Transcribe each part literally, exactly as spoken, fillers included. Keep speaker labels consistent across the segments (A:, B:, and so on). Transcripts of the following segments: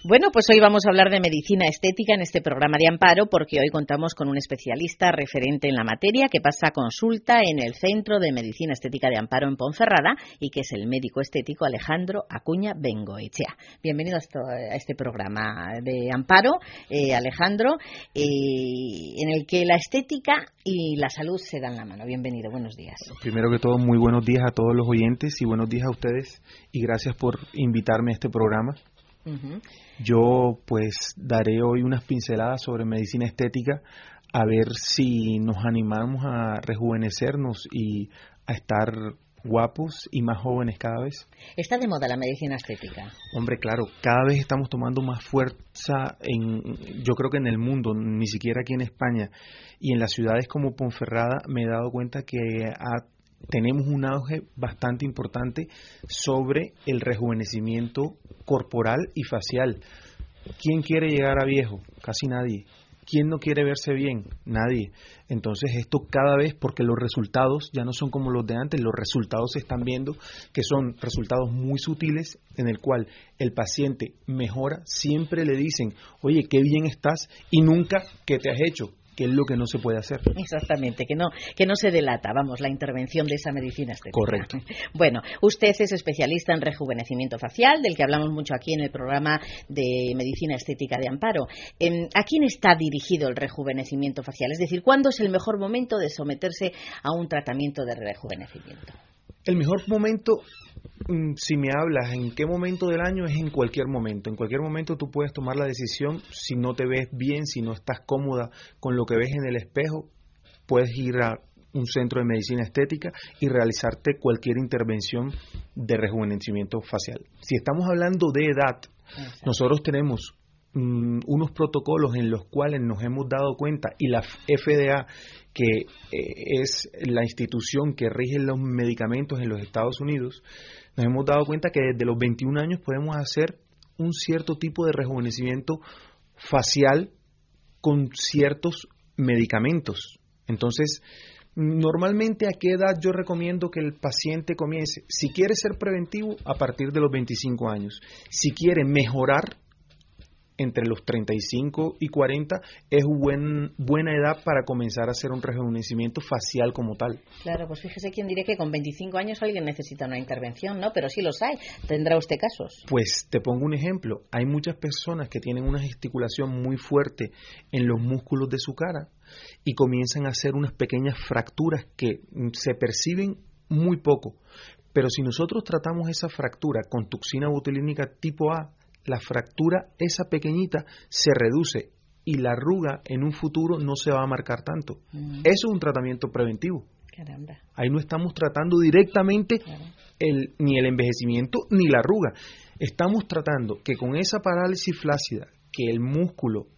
A: Bueno, pues hoy vamos a hablar de medicina estética en este programa de Amparo, porque hoy contamos con un especialista referente en la materia que pasa consulta en el Centro de Medicina Estética de Amparo en Ponferrada y que es el médico estético Alejandro Acuña Bengoechea. Bienvenido a, esto, a este programa de Amparo, eh, Alejandro, eh, en el que la estética y la salud se dan la mano. Bienvenido, buenos días.
B: Primero que todo, muy buenos días a todos los oyentes y buenos días a ustedes y gracias por invitarme a este programa. Uh-huh. Yo pues daré hoy unas pinceladas sobre medicina estética a ver si nos animamos a rejuvenecernos y a estar guapos y más jóvenes cada vez.
A: ¿Está de moda la medicina estética?
B: Hombre, claro, cada vez estamos tomando más fuerza, en, yo creo que en el mundo, ni siquiera aquí en España, y en las ciudades como Ponferrada me he dado cuenta que ha tenemos un auge bastante importante sobre el rejuvenecimiento corporal y facial. ¿Quién quiere llegar a viejo? Casi nadie. ¿Quién no quiere verse bien? Nadie. Entonces esto cada vez, porque los resultados ya no son como los de antes, los resultados se están viendo que son resultados muy sutiles en el cual el paciente mejora, siempre le dicen, oye, qué bien estás y nunca, ¿qué te has hecho? Que es lo que no se puede hacer.
A: Exactamente, que no que no se delata, vamos, la intervención de esa medicina estética.
B: Correcto.
A: Bueno, usted es especialista en rejuvenecimiento facial, del que hablamos mucho aquí en el programa de medicina estética de Amparo. ¿A quién está dirigido el rejuvenecimiento facial? Es decir, ¿cuándo es el mejor momento de someterse a un tratamiento de rejuvenecimiento?
B: El mejor momento, si me hablas en qué momento del año, es en cualquier momento. En cualquier momento tú puedes tomar la decisión, si no te ves bien, si no estás cómoda con lo que ves en el espejo, puedes ir a un centro de medicina estética y realizarte cualquier intervención de rejuvenecimiento facial. Si estamos hablando de edad, exacto, nosotros tenemos um, unos protocolos en los cuales nos hemos dado cuenta, y la F D A, que eh, es la institución que rige los medicamentos en los Estados Unidos, nos hemos dado cuenta que desde los veintiún años podemos hacer un cierto tipo de rejuvenecimiento facial con ciertos medicamentos. Entonces, normalmente, ¿a qué edad yo recomiendo que el paciente comience? Si quiere ser preventivo, a partir de los veinticinco años. Si quiere mejorar, entre los treinta y cinco y cuarenta es buen, buena edad para comenzar a hacer un rejuvenecimiento facial como tal.
A: Claro, pues fíjese quién diría que con veinticinco años alguien necesita una intervención, ¿no? Pero sí los hay. ¿Tendrá usted casos?
B: Pues te pongo un ejemplo. Hay muchas personas que tienen una gesticulación muy fuerte en los músculos de su cara y comienzan a hacer unas pequeñas fracturas que se perciben muy poco. Pero si nosotros tratamos esa fractura con toxina botulínica tipo A, la fractura, esa pequeñita, se reduce y la arruga en un futuro no se va a marcar tanto. Mm. Eso es un tratamiento preventivo.
A: Caramba.
B: Ahí no estamos tratando directamente claro. el, ni el envejecimiento ni la arruga. Estamos tratando que con esa parálisis flácida que el músculo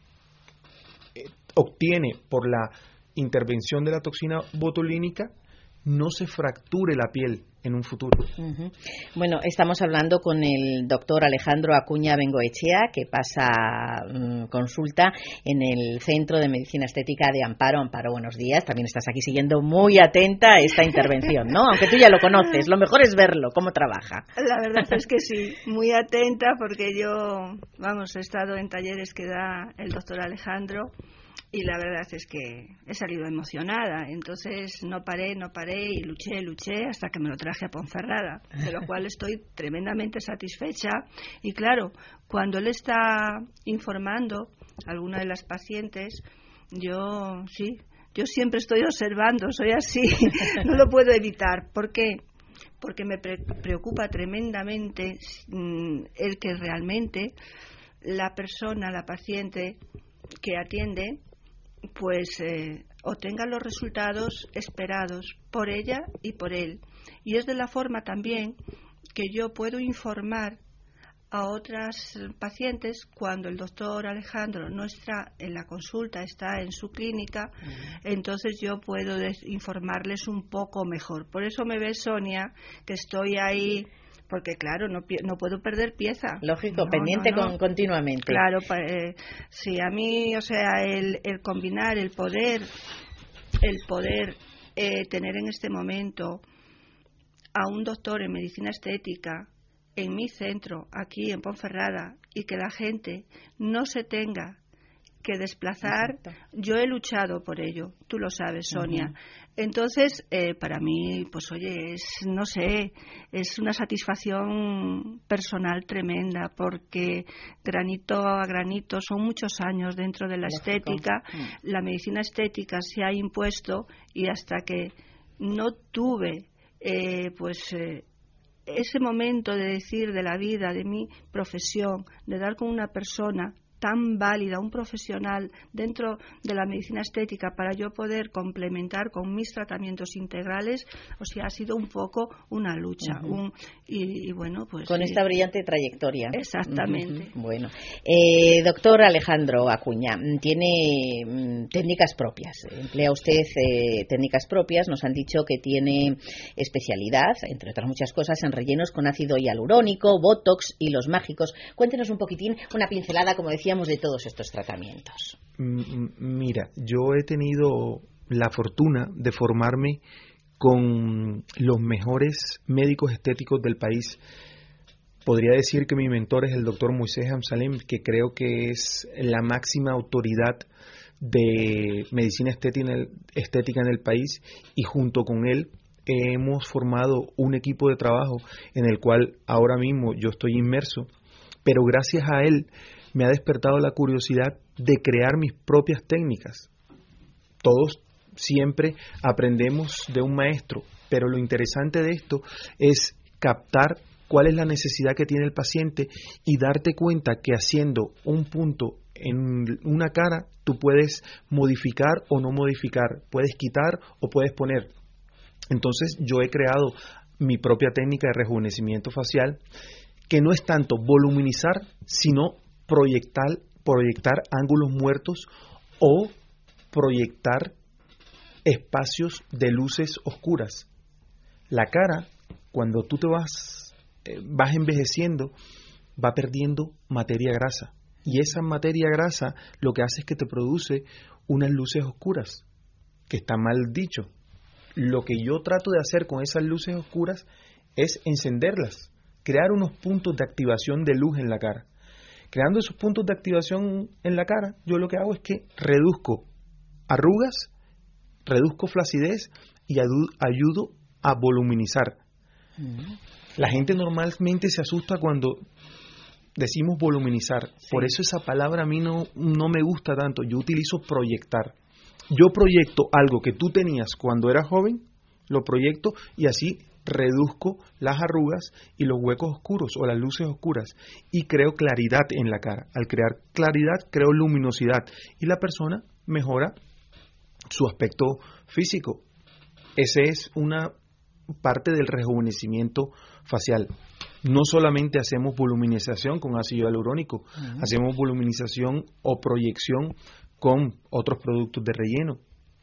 B: eh, obtiene por la intervención de la toxina botulínica, no se fracture la piel en un futuro.
A: Uh-huh. Bueno, estamos hablando con el doctor Alejandro Acuña Bengoechea, que pasa um, consulta en el Centro de Medicina Estética de Amparo. Amparo, buenos días. También estás aquí siguiendo muy atenta a esta intervención, ¿no? Aunque tú ya lo conoces, lo mejor es verlo, cómo trabaja.
C: La verdad es que sí, muy atenta, porque yo, vamos, he estado en talleres que da el doctor Alejandro, y la verdad es que he salido emocionada. Entonces no paré, no paré y luché, luché hasta que me lo traje a Ponferrada, de lo cual estoy tremendamente satisfecha. Y claro, cuando él está informando a alguna de las pacientes, yo sí, yo siempre estoy observando, soy así, no lo puedo evitar. ¿Por qué? Porque me pre- preocupa tremendamente mmm, el que realmente la persona, la paciente que atiende, pues eh, obtenga los resultados esperados por ella y por él. Y es de la forma también que yo puedo informar a otras pacientes cuando el doctor Alejandro no está en la consulta, está en su clínica, uh-huh. Entonces yo puedo des- informarles un poco mejor. Por eso me ve Sonia, que estoy ahí, porque claro, no no puedo perder pieza.
A: Lógico,
C: no,
A: pendiente
C: no, no.
A: Con, continuamente.
C: Claro, eh, sí, a mí, o sea, el, el combinar, el poder, el poder eh, tener en este momento a un doctor en medicina estética en mi centro, aquí en Ponferrada, y que la gente no se tenga que desplazar. Exacto. Yo he luchado por ello, tú lo sabes, Sonia. Uh-huh. Entonces, eh, para mí, pues oye, es, no sé, es una satisfacción personal tremenda, porque granito a granito son muchos años dentro de la Lógico. estética. Uh-huh. La medicina estética se ha impuesto, y hasta que no tuve, eh, pues... Eh, ese momento de decir de la vida, de mi profesión, de dar con una persona tan válida, un profesional dentro de la medicina estética, para yo poder complementar con mis tratamientos integrales, o sea, ha sido un poco una lucha. Uh-huh. un, y, y bueno, pues...
A: Con esta brillante trayectoria.
C: Exactamente.
A: Uh-huh. Bueno, eh, doctor Alejandro Acuña, tiene mm, técnicas propias, emplea usted eh, técnicas propias, nos han dicho que tiene especialidad, entre otras muchas cosas, en rellenos con ácido hialurónico, botox, hilos mágicos. Cuéntenos un poquitín, una pincelada, como decía, de todos estos tratamientos.
B: Mira, yo he tenido la fortuna de formarme con los mejores médicos estéticos del país. Podría decir que mi mentor es el doctor Moisés Amsalem, que creo que es la máxima autoridad de medicina estética en el país, y junto con él hemos formado un equipo de trabajo en el cual ahora mismo yo estoy inmerso, pero gracias a él me ha despertado la curiosidad de crear mis propias técnicas. Todos siempre aprendemos de un maestro, pero lo interesante de esto es captar cuál es la necesidad que tiene el paciente y darte cuenta que haciendo un punto en una cara tú puedes modificar o no modificar, puedes quitar o puedes poner. Entonces yo he creado mi propia técnica de rejuvenecimiento facial, que no es tanto voluminizar, sino proyectar, proyectar ángulos muertos o proyectar espacios de luces oscuras. La cara, cuando tú te vas, eh, vas envejeciendo, va perdiendo materia grasa. Y esa materia grasa lo que hace es que te produce unas luces oscuras, que está mal dicho. Lo que yo trato de hacer con esas luces oscuras es encenderlas, crear unos puntos de activación de luz en la cara. Creando esos puntos de activación en la cara, yo lo que hago es que reduzco arrugas, reduzco flacidez y ayudo a voluminizar. Uh-huh. La gente normalmente se asusta cuando decimos voluminizar. Sí. Por eso esa palabra a mí no, no me gusta tanto. Yo utilizo proyectar. Yo proyecto algo que tú tenías cuando eras joven, lo proyecto y así reduzco las arrugas y los huecos oscuros o las luces oscuras y creo claridad en la cara. Al crear claridad, creo luminosidad y la persona mejora su aspecto físico. Esa es una parte del rejuvenecimiento facial. No solamente hacemos voluminización con ácido hialurónico, uh-huh. hacemos voluminización o proyección con otros productos de relleno.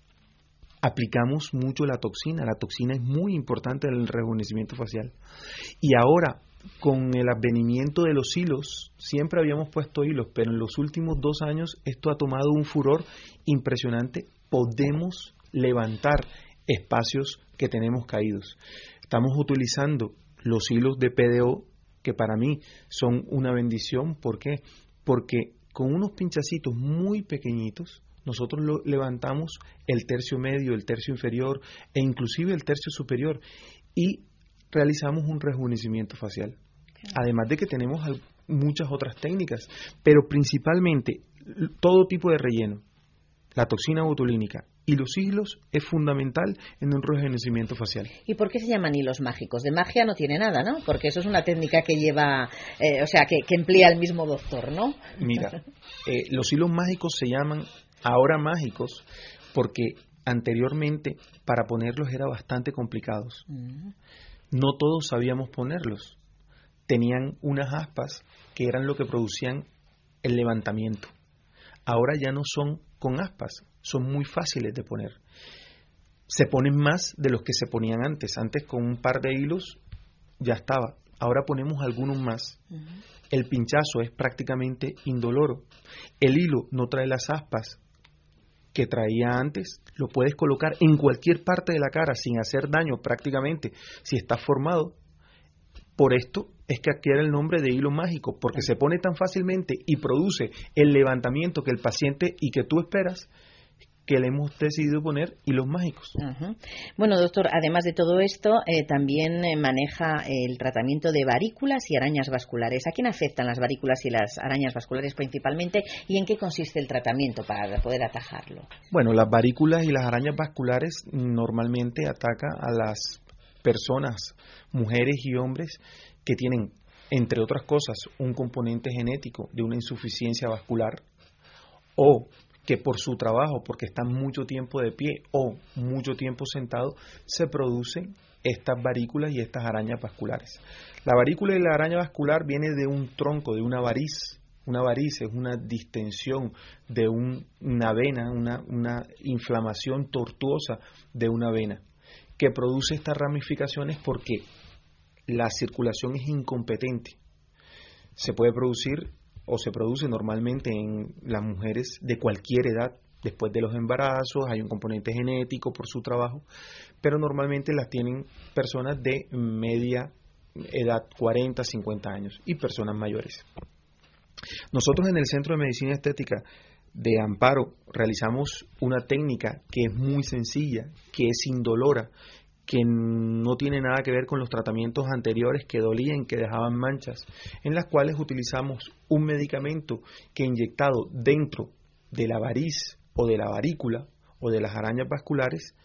B: Aplicamos mucho la toxina. La toxina es muy importante en el rejuvenecimiento facial. Y ahora, con el advenimiento de los hilos, siempre habíamos puesto hilos, pero en los últimos dos años esto ha tomado un furor impresionante. Podemos levantar espacios que tenemos caídos. Estamos utilizando los hilos de P D O, que para mí son una bendición. ¿Por qué? Porque con unos pinchacitos muy pequeñitos, nosotros lo levantamos el tercio medio, el tercio inferior e inclusive el tercio superior y realizamos un rejuvenecimiento facial. Okay. Además de que tenemos muchas otras técnicas, pero principalmente todo tipo de relleno, la toxina botulínica y los hilos es fundamental en un rejuvenecimiento facial.
A: ¿Y por qué se llaman hilos mágicos? De magia no tiene nada, ¿no? Porque eso es una técnica que lleva, eh, o sea, que, que emplea el mismo doctor, ¿no?
B: Mira, eh, los hilos mágicos se llaman ahora mágicos porque anteriormente para ponerlos era bastante complicados. Mm. No todos sabíamos ponerlos. Tenían unas aspas que eran lo que producían el levantamiento. Ahora ya no son con aspas, son muy fáciles de poner. Se ponen más de los que se ponían antes. Antes con un par de hilos ya estaba. Ahora ponemos algunos más. Uh-huh. El pinchazo es prácticamente indoloro. El hilo no trae las aspas que traía antes. Lo puedes colocar en cualquier parte de la cara sin hacer daño prácticamente. Si está formado, Por esto es que adquiere el nombre de hilo mágico, porque se pone tan fácilmente y produce el levantamiento que el paciente y que tú esperas, que le hemos decidido poner hilos mágicos.
A: Uh-huh. Bueno, doctor, además de todo esto, eh, también eh, maneja el tratamiento de varículas y arañas vasculares. ¿A quién afectan las varículas y las arañas vasculares principalmente y en qué consiste el tratamiento para poder atajarlo?
B: Bueno, las varículas y las arañas vasculares normalmente atacan a las personas, mujeres y hombres, que tienen, entre otras cosas, un componente genético de una insuficiencia vascular, o que por su trabajo, porque están mucho tiempo de pie o mucho tiempo sentado, se producen estas varículas y estas arañas vasculares. La varícula y la araña vascular viene de un tronco, de una variz. Una variz es una distensión de un, una vena, una, una inflamación tortuosa de una vena, que produce estas ramificaciones porque la circulación es incompetente. Se puede producir o se produce normalmente en las mujeres de cualquier edad, después de los embarazos, hay un componente genético por su trabajo, pero normalmente las tienen personas de media edad, cuarenta, cincuenta años, y personas mayores. Nosotros en el Centro de Medicina Estética de Amparo realizamos una técnica que es muy sencilla, que es indolora, que no tiene nada que ver con los tratamientos anteriores que dolían, que dejaban manchas, en las cuales utilizamos un medicamento que inyectado dentro de la variz o de la varícula o de las arañas vasculares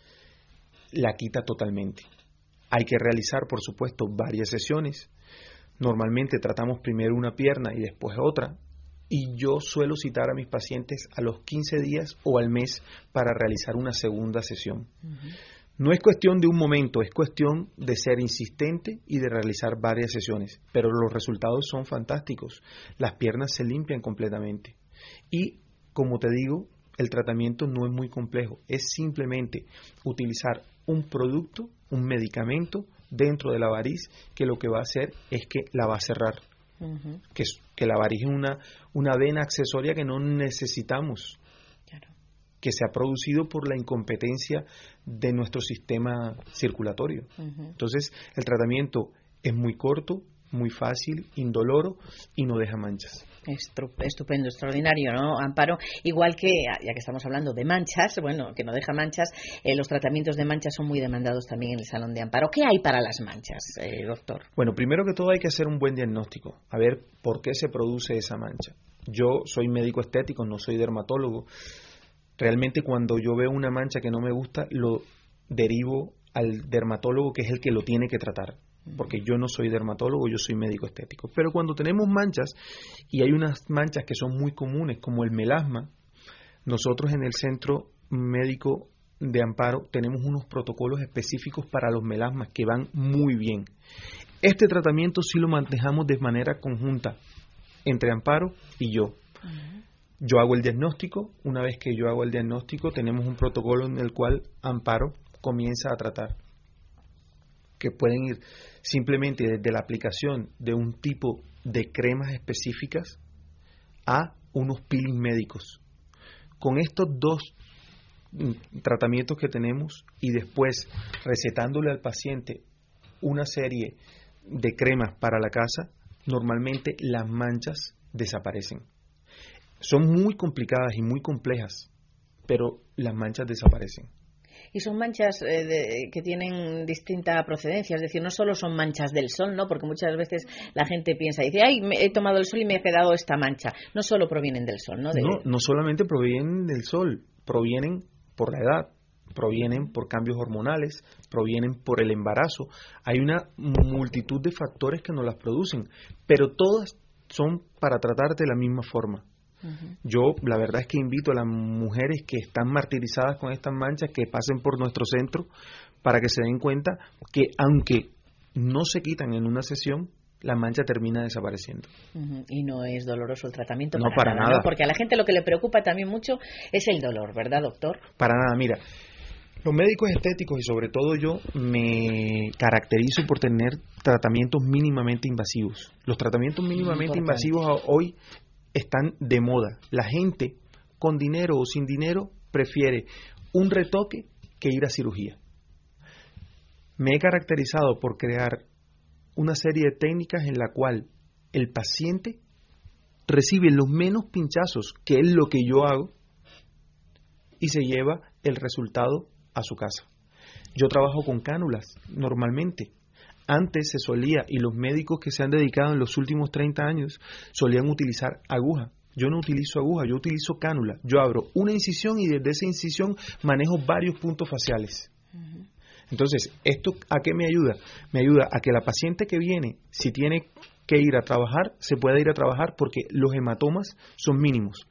B: la quita totalmente. Hay que realizar, por supuesto, varias sesiones. Normalmente tratamos primero una pierna y después otra, y yo suelo citar a mis pacientes a los quince días o al mes para realizar una segunda sesión. Uh-huh. No es cuestión de un momento, es cuestión de ser insistente y de realizar varias sesiones, pero los resultados son fantásticos. Las piernas se limpian completamente. Y, como te digo, el tratamiento no es muy complejo, es simplemente utilizar un producto, un medicamento dentro de la variz que lo que va a hacer es que la va a cerrar. Uh-huh. Que, que la variz es una, una vena accesoria que no necesitamos, que se ha producido por la incompetencia de nuestro sistema circulatorio. Uh-huh. Entonces, el tratamiento es muy corto, muy fácil, indoloro y no deja manchas.
A: Estupendo, extraordinario, ¿no, Amparo? Igual que, ya que estamos hablando de manchas, bueno, que no deja manchas, eh, los tratamientos de manchas son muy demandados también en el Salón de Amparo. ¿Qué hay para las manchas, eh, doctor?
B: Bueno, primero que todo hay que hacer un buen diagnóstico, a ver por qué se produce esa mancha. Yo soy médico estético, no soy dermatólogo. Realmente cuando yo veo una mancha que no me gusta, lo derivo al dermatólogo, que es el que lo tiene que tratar, porque yo no soy dermatólogo, yo soy médico estético. Pero cuando tenemos manchas, y hay unas manchas que son muy comunes, como el melasma, nosotros en el Centro Médico de Amparo tenemos unos protocolos específicos para los melasmas que van muy bien. Este tratamiento sí lo manejamos de manera conjunta entre Amparo y yo. Uh-huh. Yo hago el diagnóstico, una vez que yo hago el diagnóstico tenemos un protocolo en el cual Amparo comienza a tratar, que pueden ir simplemente desde la aplicación de un tipo de cremas específicas a unos peelings médicos. Con estos dos tratamientos que tenemos y después recetándole al paciente una serie de cremas para la casa, normalmente las manchas desaparecen. Son muy complicadas y muy complejas, pero las manchas desaparecen.
A: Y son manchas eh, de, que tienen distinta procedencia, es decir, no solo son manchas del sol, ¿no? Porque muchas veces la gente piensa y dice, ay, me he tomado el sol y me ha quedado esta mancha. No solo provienen del sol, ¿no? De...
B: No, no solamente provienen del sol, provienen por la edad, provienen por cambios hormonales, provienen por el embarazo. Hay una multitud de factores que nos las producen, pero todas son para tratar de la misma forma. Uh-huh. Yo la verdad es que invito a las mujeres que están martirizadas con estas manchas que pasen por nuestro centro para que se den cuenta que aunque no se quitan en una sesión, la mancha termina desapareciendo.
A: Uh-huh. Y no es doloroso el tratamiento
B: no,
A: para,
B: para
A: nada,
B: nada.
A: ¿no? Porque a la gente lo que le preocupa también mucho es el dolor, ¿verdad, doctor?
B: Para nada, mira, los médicos estéticos y sobre todo yo me caracterizo por tener tratamientos mínimamente invasivos. Los tratamientos mínimamente invasivos hoy están de moda. La gente con dinero o sin dinero prefiere un retoque que ir a cirugía. Me he caracterizado por crear una serie de técnicas en la cual el paciente recibe los menos pinchazos, que es lo que yo hago, y se lleva el resultado a su casa. Yo trabajo con cánulas normalmente. Antes se solía, y los médicos que se han dedicado en los últimos treinta años solían utilizar aguja. Yo no utilizo aguja, yo utilizo cánula. Yo abro una incisión y desde esa incisión manejo varios puntos faciales. Uh-huh. Entonces, ¿esto a qué me ayuda? Me ayuda a que la paciente que viene, si tiene que ir a trabajar, se pueda ir a trabajar porque los hematomas son mínimos.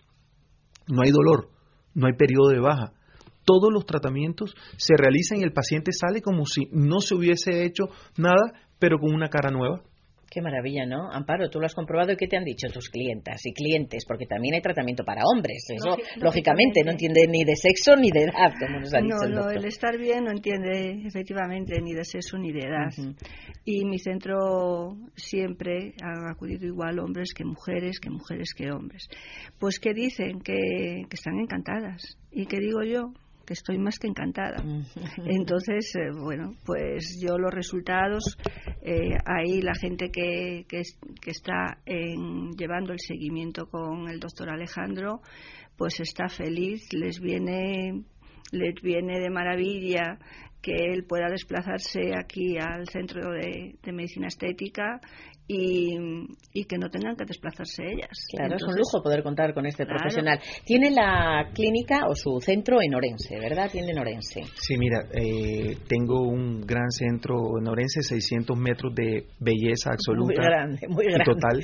B: No hay dolor, no hay periodo de baja. Todos los tratamientos se realizan y el paciente sale como si no se hubiese hecho nada, pero con una cara nueva.
A: Qué maravilla, ¿no? Amparo, tú lo has comprobado y ¿qué te han dicho tus clientas y clientes? Porque también hay tratamiento para hombres. Eso, Lógicamente, lógicamente no entiende ni de sexo ni de edad, como nos ha dicho
C: no,
A: el doctor.
C: No, el estar bien no entiende efectivamente ni de sexo ni de edad. Uh-huh. Y mi centro siempre ha acudido igual hombres que mujeres, que mujeres que hombres. Pues que dicen que, que están encantadas. ¿Y qué digo yo? Que estoy más que encantada. Entonces, eh, bueno, pues yo los resultados, eh, ahí la gente que, que, que está en, llevando el seguimiento con el doctor Alejandro, pues está feliz, les viene, les viene de maravilla que él pueda desplazarse aquí al centro de, de medicina estética y, y que no tengan que desplazarse ellas.
A: Claro, entonces, es un lujo poder contar con este claro. profesional. Tiene la clínica o su centro en Orense, ¿verdad? Tiene en Orense.
B: Sí, mira, eh, tengo un gran centro en Orense, seiscientos metros de belleza absoluta.
A: Muy grande, muy grande.
B: Y total.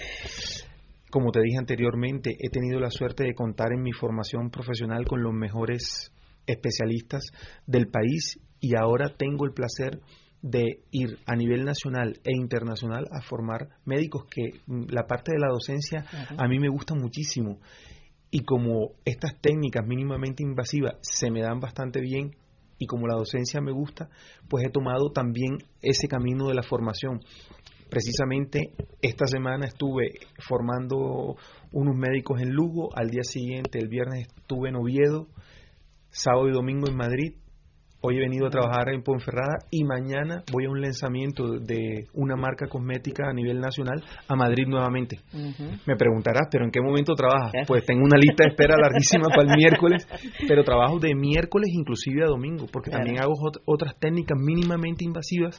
B: Como te dije anteriormente, he tenido la suerte de contar en mi formación profesional con los mejores especialistas del país y ahora tengo el placer de ir a nivel nacional e internacional a formar médicos, que la parte de la docencia uh-huh. a mí me gusta muchísimo, y como estas técnicas mínimamente invasivas se me dan bastante bien y como la docencia me gusta, pues he tomado también ese camino de la formación. Precisamente esta semana estuve formando unos médicos en Lugo, al día siguiente, el viernes, estuve en Oviedo, sábado y domingo en Madrid. Hoy he venido a trabajar en Ponferrada y mañana voy a un lanzamiento de una marca cosmética a nivel nacional a Madrid nuevamente. Uh-huh. Me preguntarás, ¿pero en qué momento trabajas? ¿Eh? Pues tengo una lista de espera larguísima para el miércoles, pero trabajo de miércoles inclusive a domingo, porque claro. también hago ot- otras técnicas mínimamente invasivas,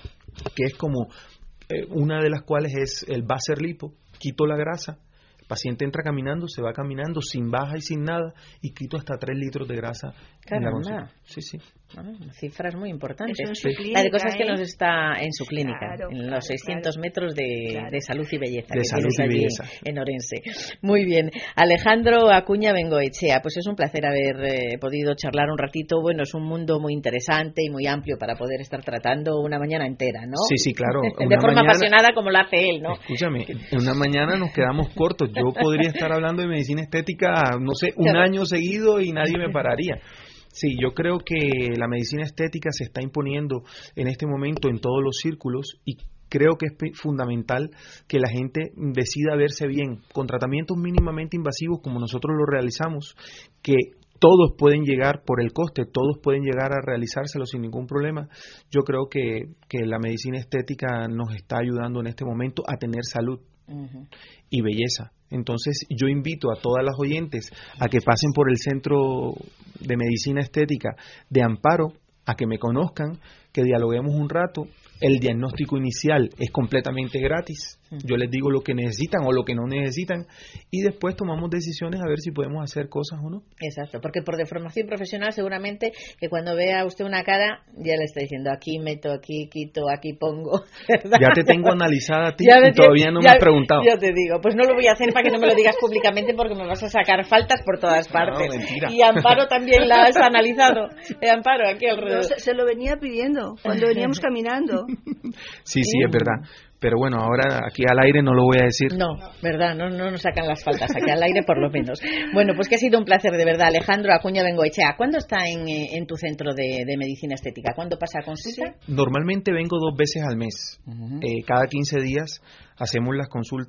B: que es como eh, una de las cuales es el Baser Lipo, quito la grasa. El paciente entra caminando, se va caminando sin baja y sin nada y quito hasta tres litros de grasa.
A: Caramba.
B: En la consulta. Sí, sí.
A: Ah, cifras muy importantes.
C: Eso en su clínica,
A: la de cosas
C: ¿eh?
A: que nos está en su clínica,
C: claro,
A: en
C: claro,
A: los seiscientos
C: claro.
A: metros de,
C: claro.
A: de salud y belleza.
B: De
A: que
B: salud y
A: allí
B: belleza.
A: En Orense. Muy bien. Alejandro Acuña Bengoechea, pues es un placer haber eh, podido charlar un ratito. Bueno, es un mundo muy interesante y muy amplio para poder estar tratando una mañana entera, ¿no?
B: Sí, sí, claro.
A: de
B: una
A: forma
B: mañana,
A: apasionada como la hace él, ¿no?
B: Escúchame, una mañana nos quedamos cortos. Yo podría estar hablando de medicina estética, no sé, un
A: claro.
B: año seguido y nadie me pararía. Sí, yo creo que la medicina estética se está imponiendo en este momento en todos los círculos y creo que es fundamental que la gente decida verse bien con tratamientos mínimamente invasivos como nosotros lo realizamos, que todos pueden llegar por el coste, todos pueden llegar a realizárselo sin ningún problema. Yo creo que, que la medicina estética nos está ayudando en este momento a tener salud uh-huh. y belleza. Entonces yo invito a todas las oyentes a que pasen por el Centro de Medicina Estética de Amparo, a que me conozcan, que dialoguemos un rato. El diagnóstico inicial es completamente gratis. Yo les digo lo que necesitan o lo que no necesitan y después tomamos decisiones a ver si podemos hacer cosas o no.
A: Exacto, porque por deformación profesional seguramente que cuando vea usted una cara ya le está diciendo aquí meto, aquí quito, aquí pongo, ¿verdad?
B: Ya te tengo analizada a ti
A: ya
B: y todavía no
A: ya,
B: me has preguntado.
A: Ya te digo, pues no lo voy a hacer para que no me lo digas públicamente porque me vas a sacar faltas por todas partes.
B: No, mentira.
A: Y Amparo también la has analizado. Eh, Amparo, aquí alrededor.
C: No, se, se lo venía pidiendo cuando veníamos caminando.
B: Sí, sí, es verdad. Pero bueno, ahora aquí al aire no lo voy a decir.
A: No, verdad, no, no nos sacan las faltas aquí al aire por lo menos. Bueno, pues que ha sido un placer de verdad, Alejandro Acuña Bengoechea. ¿Cuándo está en, en tu centro de, de medicina estética? ¿Cuándo pasa a consulta?
B: Normalmente vengo dos veces al mes.
A: Uh-huh.
B: Eh, cada quince días hacemos las consultas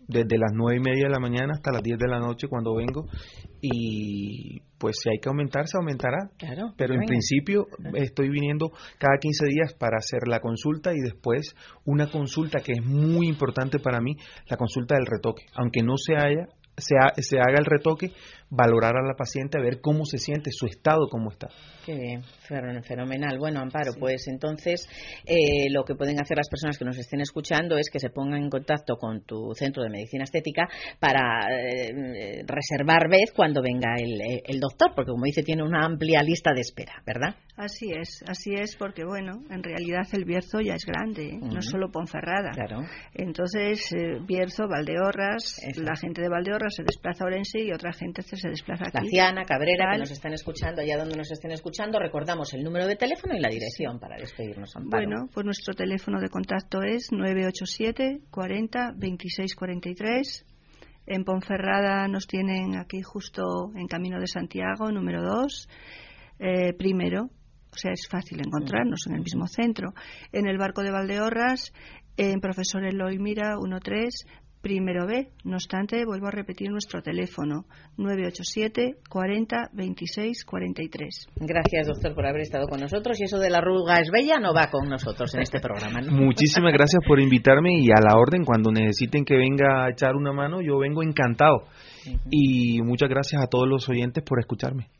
B: desde las nueve y media de la mañana hasta las diez de la noche cuando vengo, y pues si hay que aumentar, se aumentará.
A: Claro,
B: pero en
A: venga.
B: principio estoy viniendo cada quince días para hacer la consulta y después una consulta que es muy importante para mí, la consulta del retoque. Aunque no se haya, se, ha, se haga el retoque, valorar a la paciente, a ver cómo se siente, su estado, cómo está.
A: Qué bien, fenomenal. Bueno, Amparo,
C: Sí.
A: pues entonces eh, lo que pueden hacer las personas que nos estén escuchando es que se pongan en contacto con tu centro de medicina estética para eh, reservar vez cuando venga el, el doctor, porque como dice, tiene una amplia lista de espera, ¿verdad?
C: Así es, así es, porque bueno, en realidad el Bierzo ya es grande, ¿eh?
A: Uh-huh.
C: No es solo Ponferrada.
A: Claro.
C: Entonces, eh, Bierzo, Valdeorras,
A: Eso.
C: la gente de Valdeorras se desplaza a Orense y otra gente se desplaza aquí.
A: Laciana, Cabrera,
C: Tal.
A: que nos están escuchando, allá donde nos estén escuchando, recordamos el número de teléfono y la dirección para despedirnos, Amparo.
C: Bueno, pues nuestro teléfono de contacto es nueve ocho siete cuarenta veintiséis cuarenta y tres. En Ponferrada nos tienen aquí justo en Camino de Santiago, número dos, eh, primero. O sea, es fácil encontrarnos en el mismo centro. En el Barco de Valdeorras, en Profesor Eloy Mira, uno tres, primero B. No obstante, vuelvo a repetir nuestro teléfono, nueve ocho siete cuarenta veintiséis cuarenta y tres.
A: Gracias, doctor, por haber estado con nosotros. Y eso de la arruga es bella no va con nosotros en este programa, ¿no?
B: Muchísimas gracias por invitarme y a la orden, cuando necesiten que venga a echar una mano, yo vengo encantado. Uh-huh. Y muchas gracias a todos los oyentes por escucharme.